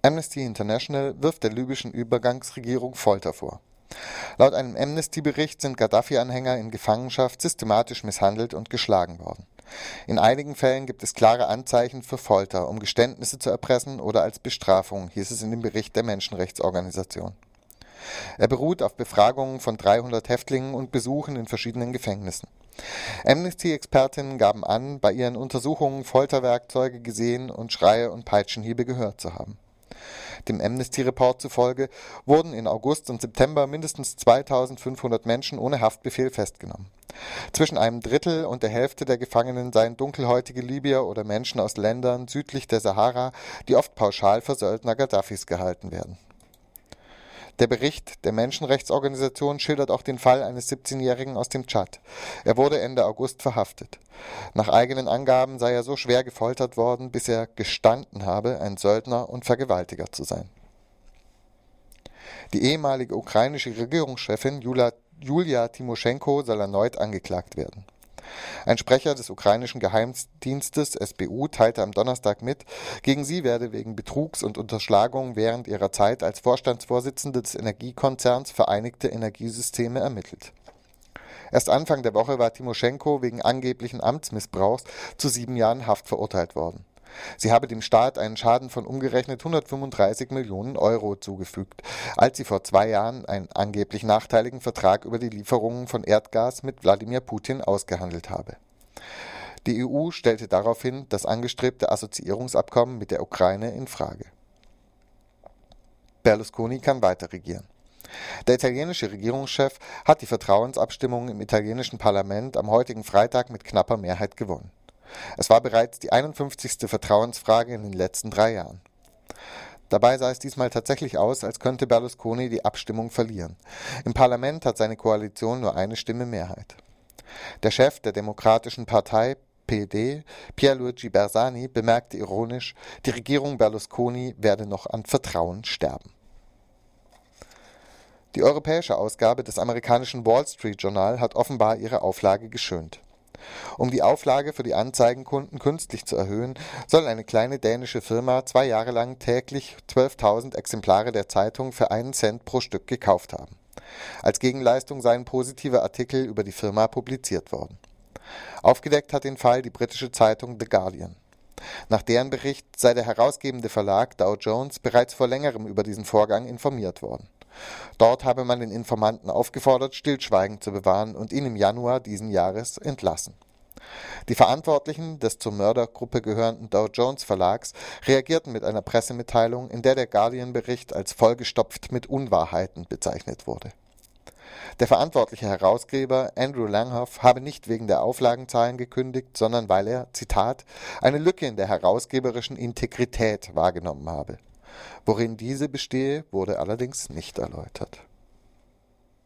Amnesty International wirft der libyschen Übergangsregierung Folter vor. Laut einem Amnesty-Bericht sind Gaddafi-Anhänger in Gefangenschaft systematisch misshandelt und geschlagen worden. In einigen Fällen gibt es klare Anzeichen für Folter, um Geständnisse zu erpressen oder als Bestrafung, hieß es in dem Bericht der Menschenrechtsorganisation. Er beruht auf Befragungen von 300 Häftlingen und Besuchen in verschiedenen Gefängnissen. Amnesty-Expertinnen gaben an, bei ihren Untersuchungen Folterwerkzeuge gesehen und Schreie und Peitschenhiebe gehört zu haben. Dem Amnesty-Report zufolge wurden in August und September mindestens 2500 Menschen ohne Haftbefehl festgenommen. Zwischen einem Drittel und der Hälfte der Gefangenen seien dunkelhäutige Libyer oder Menschen aus Ländern südlich der Sahara, die oft pauschal für Söldner Gaddafis gehalten werden. Der Bericht der Menschenrechtsorganisation schildert auch den Fall eines 17-Jährigen aus dem Tschad. Er wurde Ende August verhaftet. Nach eigenen Angaben sei er so schwer gefoltert worden, bis er gestanden habe, ein Söldner und Vergewaltiger zu sein. Die ehemalige ukrainische Regierungschefin Julia Timoschenko soll erneut angeklagt werden. Ein Sprecher des ukrainischen Geheimdienstes SBU teilte am Donnerstag mit, gegen sie werde wegen Betrugs und Unterschlagung während ihrer Zeit als Vorstandsvorsitzende des Energiekonzerns Vereinigte Energiesysteme ermittelt. Erst Anfang der Woche war Timoschenko wegen angeblichen Amtsmissbrauchs zu 7 Jahren Haft verurteilt worden. Sie habe dem Staat einen Schaden von umgerechnet 135 Millionen Euro zugefügt, als sie vor 2 Jahren einen angeblich nachteiligen Vertrag über die Lieferungen von Erdgas mit Wladimir Putin ausgehandelt habe. Die EU stellte daraufhin das angestrebte Assoziierungsabkommen mit der Ukraine in Frage. Berlusconi kann weiter regieren. Der italienische Regierungschef hat die Vertrauensabstimmung im italienischen Parlament am heutigen Freitag mit knapper Mehrheit gewonnen. Es war bereits die 51. Vertrauensfrage in den letzten 3 Jahren. Dabei sah es diesmal tatsächlich aus, als könnte Berlusconi die Abstimmung verlieren. Im Parlament hat seine Koalition nur eine Stimme Mehrheit. Der Chef der Demokratischen Partei, PD, Pierluigi Bersani, bemerkte ironisch, die Regierung Berlusconi werde noch an Vertrauen sterben. Die europäische Ausgabe des amerikanischen Wall Street Journal hat offenbar ihre Auflage geschönt. Um die Auflage für die Anzeigenkunden künstlich zu erhöhen, soll eine kleine dänische Firma 2 Jahre lang täglich 12.000 Exemplare der Zeitung für 1 Cent pro Stück gekauft haben. Als Gegenleistung seien positive Artikel über die Firma publiziert worden. Aufgedeckt hat den Fall die britische Zeitung The Guardian. Nach deren Bericht sei der herausgebende Verlag Dow Jones bereits vor längerem über diesen Vorgang informiert worden. Dort habe man den Informanten aufgefordert, Stillschweigen zu bewahren und ihn im Januar diesen Jahres entlassen. Die Verantwortlichen des zur Mördergruppe gehörenden Dow Jones Verlags reagierten mit einer Pressemitteilung, in der Guardian-Bericht als vollgestopft mit Unwahrheiten bezeichnet wurde. Der verantwortliche Herausgeber Andrew Langhoff habe nicht wegen der Auflagenzahlen gekündigt, sondern weil er, Zitat, eine Lücke in der herausgeberischen Integrität wahrgenommen habe. Worin diese bestehe, wurde allerdings nicht erläutert.